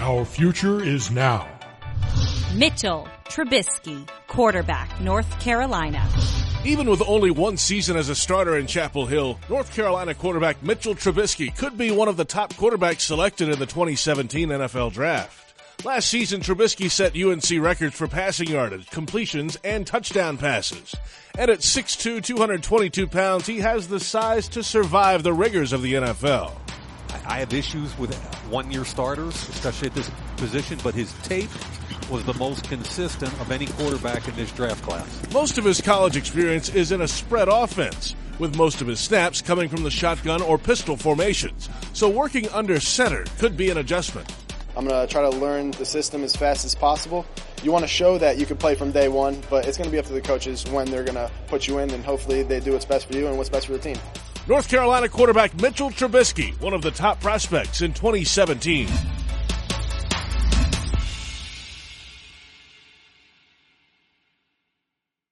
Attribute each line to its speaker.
Speaker 1: Our future is now.
Speaker 2: Mitchell Trubisky, quarterback, North Carolina.
Speaker 3: Even with only one season as a starter in Chapel Hill, North Carolina quarterback Mitchell Trubisky could be one of the top quarterbacks selected in the 2017 NFL Draft. Last season, Trubisky set UNC records for passing yardage, completions, and touchdown passes. And at 6'2", 222 pounds, he has the size to survive the rigors of the NFL.
Speaker 4: I have issues with one-year starters, especially at this position, but his tape was the most consistent of any quarterback in this draft class.
Speaker 3: Most of his college experience is in a spread offense, with most of his snaps coming from the shotgun or pistol formations. So working under center could be an adjustment.
Speaker 5: I'm going to try to learn the system as fast as possible. You want to show that you can play from day one, but it's going to be up to the coaches when they're going to put you in, and hopefully they do what's best for you and what's best for the team.
Speaker 3: North Carolina quarterback Mitchell Trubisky, one of the top prospects in 2017.